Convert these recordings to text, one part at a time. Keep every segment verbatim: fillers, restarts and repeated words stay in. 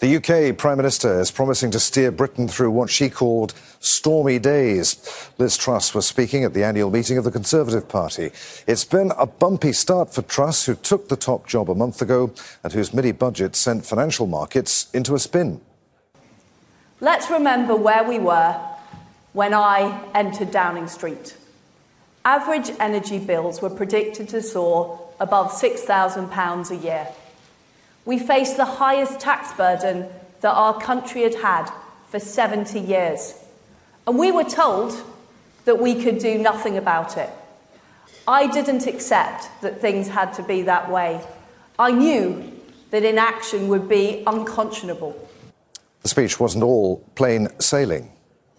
The U K Prime Minister is promising to steer Britain through what she called stormy days. Liz Truss was speaking at the annual meeting of the Conservative Party. It's been a bumpy start for Truss, who took the top job a month ago and whose mini-budget sent financial markets into a spin. Let's remember where we were when I entered Downing Street. Average energy bills were predicted to soar above six thousand pounds a year. We faced the highest tax burden that our country had had for seventy years. And we were told that we could do nothing about it. I didn't accept that things had to be that way. I knew that inaction would be unconscionable. The speech wasn't all plain sailing.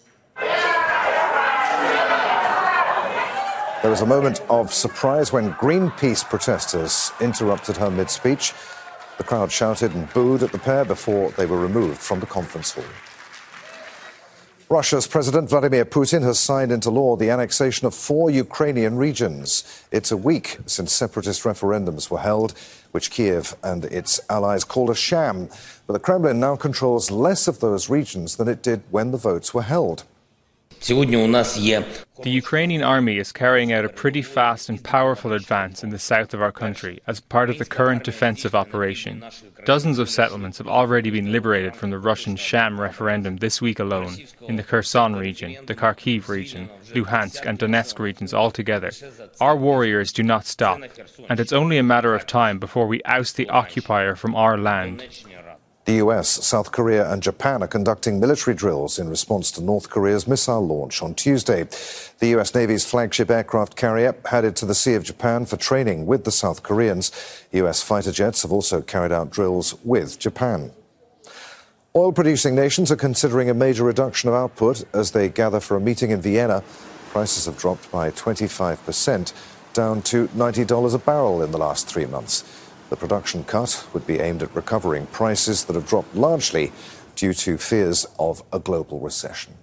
There was a moment of surprise when Greenpeace protesters interrupted her mid-speech. The crowd shouted and booed at the pair before they were removed from the conference hall. Russia's President Vladimir Putin has signed into law the annexation of four Ukrainian regions. It's a week since separatist referendums were held, which Kiev and its allies called a sham. But the Kremlin now controls less of those regions than it did when the votes were held. The Ukrainian army is carrying out a pretty fast and powerful advance in the south of our country as part of the current defensive operation. Dozens of settlements have already been liberated from the Russian sham referendum this week alone, in the Kherson region, the Kharkiv region, Luhansk and Donetsk regions altogether. Our warriors do not stop, and it's only a matter of time before we oust the occupier from our land. The U S, South Korea and Japan are conducting military drills in response to North Korea's missile launch on Tuesday. The U S Navy's flagship aircraft carrier headed to the Sea of Japan for training with the South Koreans. U S fighter jets have also carried out drills with Japan. Oil-producing nations are considering a major reduction of output as they gather for a meeting in Vienna. Prices have dropped by twenty-five percent, down to ninety dollars a barrel in the last three months. The production cut would be aimed at recovering prices that have dropped largely due to fears of a global recession.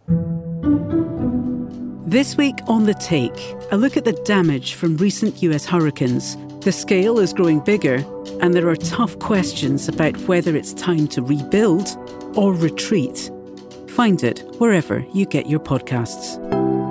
This week on The Take, a look at the damage from recent U S hurricanes. The scale is growing bigger, and there are tough questions about whether it's time to rebuild or retreat. Find it wherever you get your podcasts.